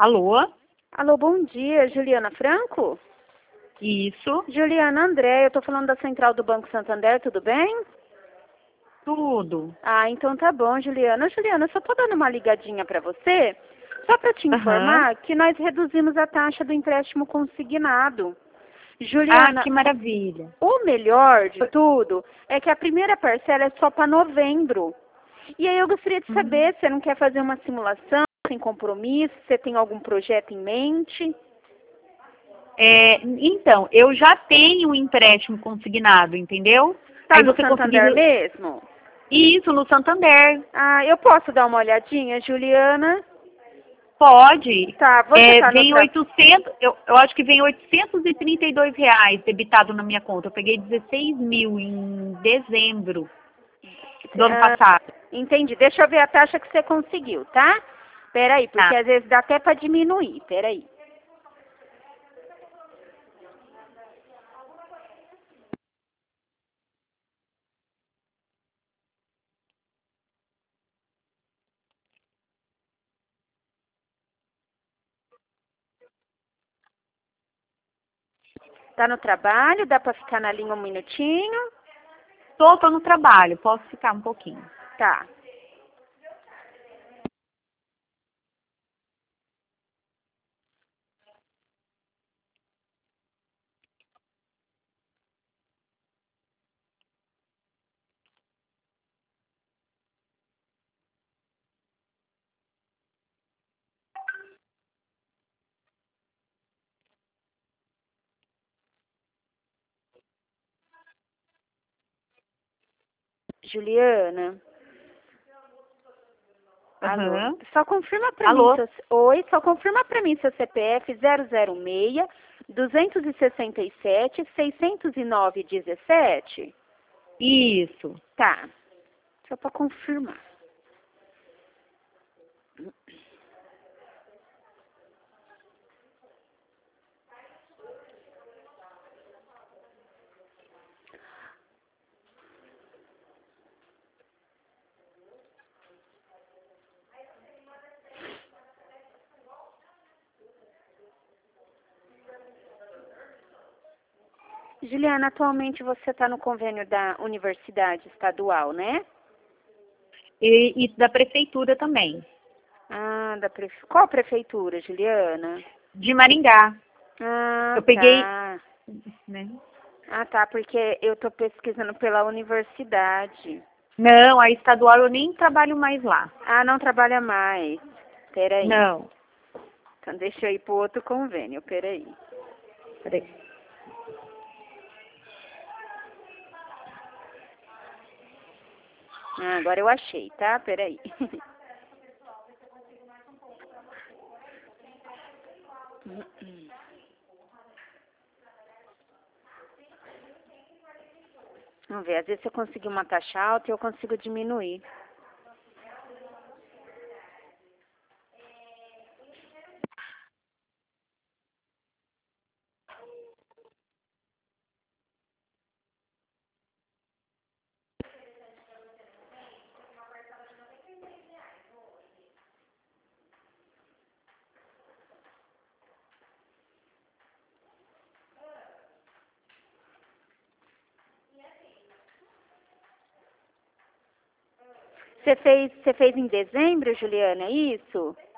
Alô? Alô, bom dia, Juliana Franco? Isso, Juliana André, eu tô falando da central do Banco Santander, tudo bem? tudo. Ah, então tá bom, Juliana. Juliana, eu só tô dando uma ligadinha pra você, só pra te Aham. informar que nós reduzimos a taxa do empréstimo consignado. Ah, Juliana, que maravilha. o melhor de tudo é que a primeira parcela é só para novembro. E aí eu gostaria de saber se você não quer fazer uma simulação, sem compromisso, se você tem algum projeto em mente. Então, eu já tenho um empréstimo consignado, entendeu? Tá Aí no você Santander conseguiu mesmo? isso no Santander. Ah, eu posso dar uma olhadinha, Juliana? Pode. Tá, você tá no Vem 800, eu acho que vem R$ 832 debitado na minha conta. Eu peguei 16 mil em dezembro do ano Ah, passado. entendi. Deixa eu ver a taxa que você conseguiu, tá? Peraí, porque Tá. às vezes dá até para diminuir. Peraí. Tá no trabalho? Dá para ficar na linha um minutinho? Tô no trabalho, posso ficar um pouquinho. Tá. Juliana? Alô? Aham. Só confirma pra mim Alô? seu... Oi, só confirma pra mim seu CPF 006 267 609 17. Isso. Tá. Só pra confirmar. Juliana, atualmente você está no convênio da Universidade Estadual, né? E da prefeitura também, Ah, qual prefeitura, Juliana? de Maringá. Ah, Eu peguei, tá. né? Ah, tá, porque eu tô pesquisando pela universidade. Não, a estadual eu nem trabalho mais lá. Ah, não trabalha mais. Peraí. Não. Então deixa eu ir pro outro convênio, peraí. Peraí. Ah, agora eu achei, tá? Peraí. Vamos ver, às vezes eu consigo uma taxa alta e eu consigo diminuir. Você fez em dezembro, Juliana, é isso?